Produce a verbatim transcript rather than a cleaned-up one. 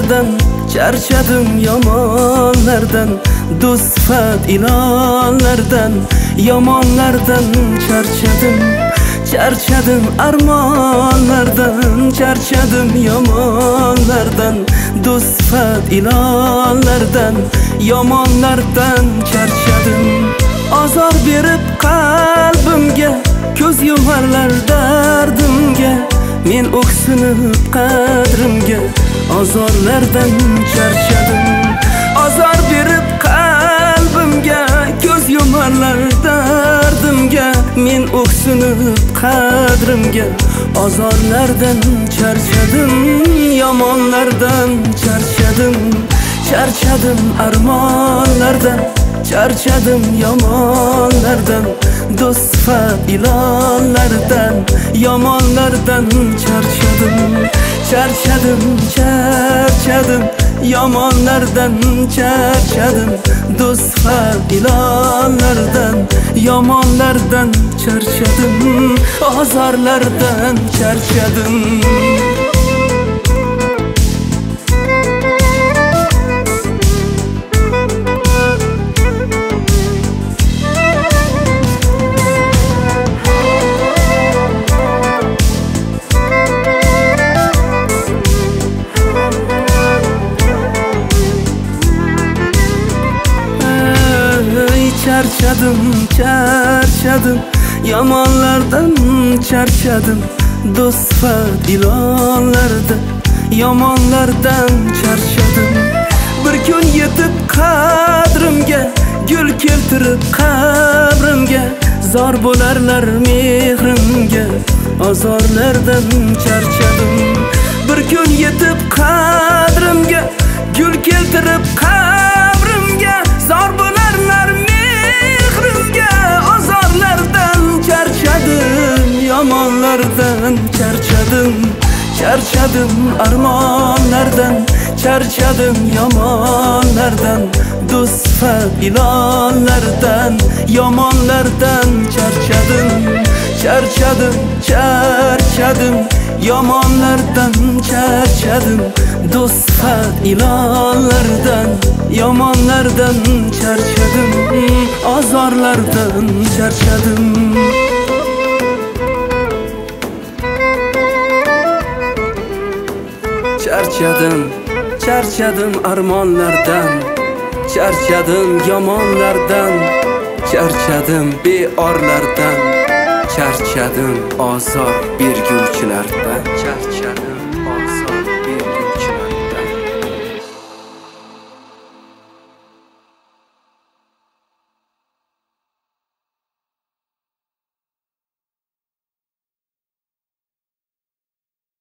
yomonlardan charchadim, yomonlardan do'st sifat ilonlardan, yomonlardan charchadim, charchadim armonlardan, charchadim yomonlardan do'st sifat ilonlardan, yomonlardan charchadim. Azor berib qalbimga, ko'z yumarlar dardimga, men o'ksinib qadrimga, azorlardan charchadim. Azor berib qalbimga, ko'z yumarlar dardimga, men o'ksinib qadrimga, azorlardan charchadim, yomonlardan charchadim, charchadim armonlardan, charchadim yomonlardan, do'st sifat ilonlardan, yomonlardan charchadim, charchadim, charchadim, yomonlardan charchadim, do'st sifat ilonlardan, yomonlardan charchadim, azorlardan charchadim. Charchadim, charchadim, yomonlardan charchadim, do'st sifat ilonlardan, yomonlardan charchadim. Bir kun yetib qadrimga, gul keltirib qabrimga, zor bo'larlar mehrimga, azorlardan charchadim. Bir kun yetib qadrimga, gul keltirib qabrimga, zor bo'larlar mehrimga, azorlardan charchadim, yomonlardan charchadim, charchadim armonlardan, charchadim yomonlardan, do'st sifat ilonlardan, yomonlardan charchadim, charchadim, charchadim, yomonlardan charchadim, do'st sifat ilonlardan, yomonlardan charchadim, azorlardan charchadim. Charchadim, charchadim armonlardan, charchadim yomonlardan, charchadim beorlardan, charchadim azor berguvchilardan, charchadim.